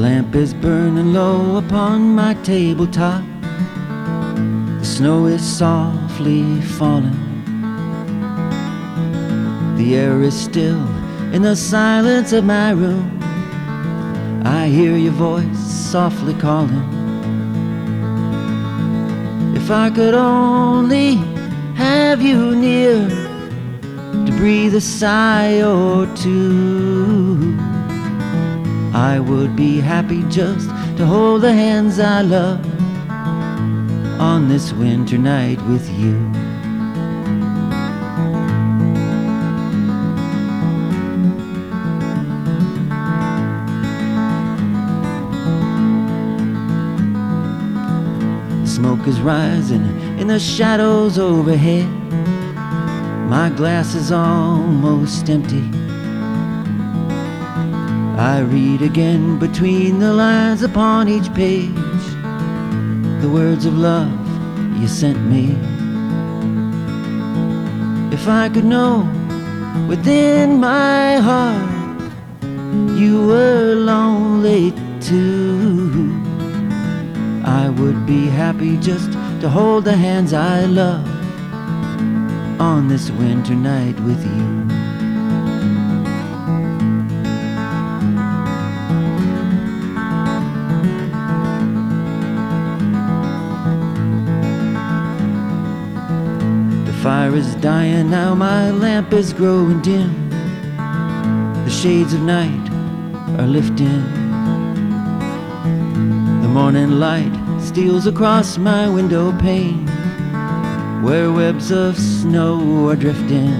lamp is burning low upon my tabletop. The snow is softly falling. The air is still in the silence of my room. I hear your voice softly calling. If I could only have you near to breathe a sigh or two, I would be happy just to hold the hands I love on this winter night with you. Smoke is rising in the shadows overhead. My glass is almost empty. I read again between the lines upon each page the words of love you sent me. If I could know within my heart you were lonely too, I would be happy just to hold the hands I love on this winter night with you. The fire is dying now, my lamp is growing dim. The shades of night are lifting. The morning light steals across my window pane where webs of snow are drifting.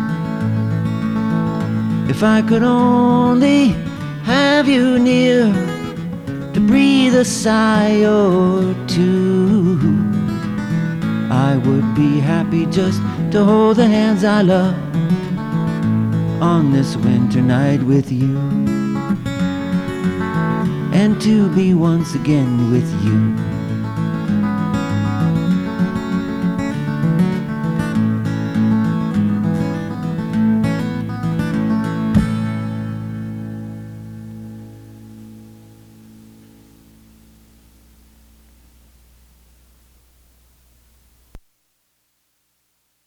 If I could only have you near to breathe a sigh or two, I would be happy just to hold the hands I love on this winter night with you, and to be once again with you.